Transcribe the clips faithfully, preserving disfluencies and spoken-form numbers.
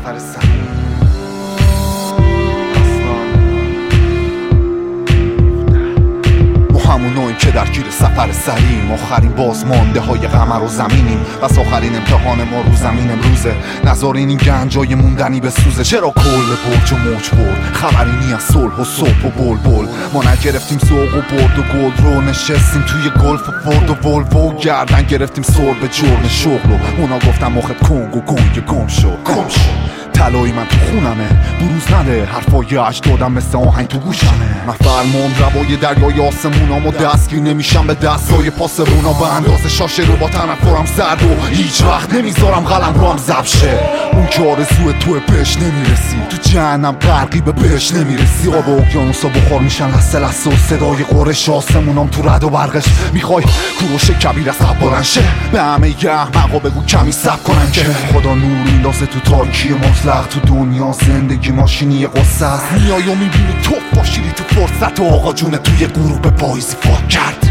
سفر سری همونایی که در گیر سفر سریم، آخرین بازمانده های قمر و زمینیم، بس آخرین امتحان ما رو زمین امروزه. نذارین این گنجای موندنی به سوزه. چرا کل برج و موج برد، خبری نی از صلح و صبح و بلبل. ما نگرفتیم سوق و برد و گلد رو، نشستیم توی گلف و فورد و ولوو. گردن گرفتیم سر به جرم شغل و اونا گفتم مخت کنگ و گنگ گم شو گم شو. طلایی من تو خونمه، بروز نده حرفای اجدادم مثل آهنگ تو گوشمه. من فرمان روای دریای آسمونامو دستگیر نمیشم به دستای پاسبونا. به اندازه شاشه رو با تنفرم زرد و هیچ وقت نمیذارم قلم رو هم ضبط شه. اون که آرزوی توی بهش نمیرسی، تو جهنم غرقی به بهش نمیرسی. آب و اقیانوسا بخار میشن لحظه لحظه و صدای قرش آسمونام تو رد و برقش. میخوای کوروش کبیر از قبل بلند شه، به همه ی احمقا بگو کمی صبر کنن که خدا نور میندازه تو تاریکی مطلق. تو دنیا زندگی ماشینی قصه است، میای و میبینی تو باشیری تو فرصت و آقا جونه توی گروه به پاییزی فات کرد.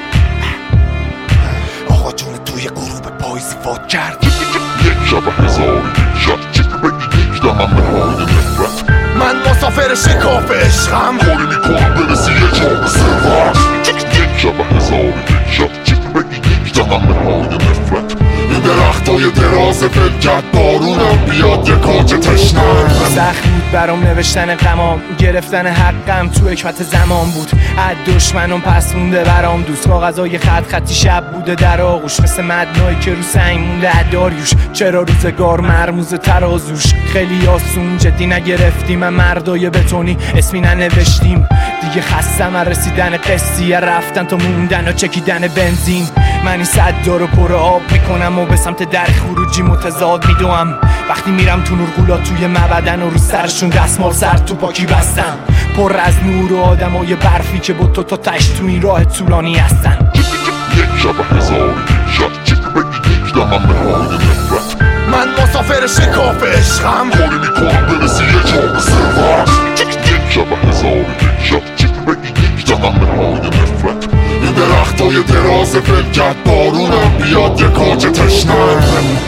آقا جونه توی گروه به پاییزی فات کرد. یک شب هزار یک شب چی بگی یک دمم های نفرت. من مسافر شکاف عشقم، کاری میکنم برسی یه جام ثروت. یک شب هزار یک شب چی بگی یک دمم های نفرت. این درختای دراز فلکت بارونم بیاد یه کاج تشنم. سخت بود برام نوشتن غمام، گرفتن حقم تو حکمت زمان بود. از دشمنم پس مونده برام دوست، کاغذای خط خطی شب بوده در آغوش، مثل مدنایی که رو سنگ مونده داریوش. چرا روزگار مرموز ترازوش، خیلی آسون جدی نگرفتیم. من مردای بتونی اسمی ننوشتیم دیگه، خستم از رسیدن قصیه رفتن تا موندن و چکیدن بنزین. من این صدا رو پر آب میکنم و به سمت در خروجی متضاد میدوم. وقتی میرم تو نورغولا توی مبدن و رو سرشون دستمال سر تو پاکی بستن، پر از نور و آدمای برفی که با تو تا تش تو این راه طولانی هستن. یک شب هزار یک شب چی بگی یک دمم های نفرت. من مسافر شکاف عشقم، کاری میکنم برسی یه جام ثروت. یک شب هزار یک شب چی بگی یک دمم های نفرت. این درختای دراز فلکت بارونم بیاد یه کاج تشنم.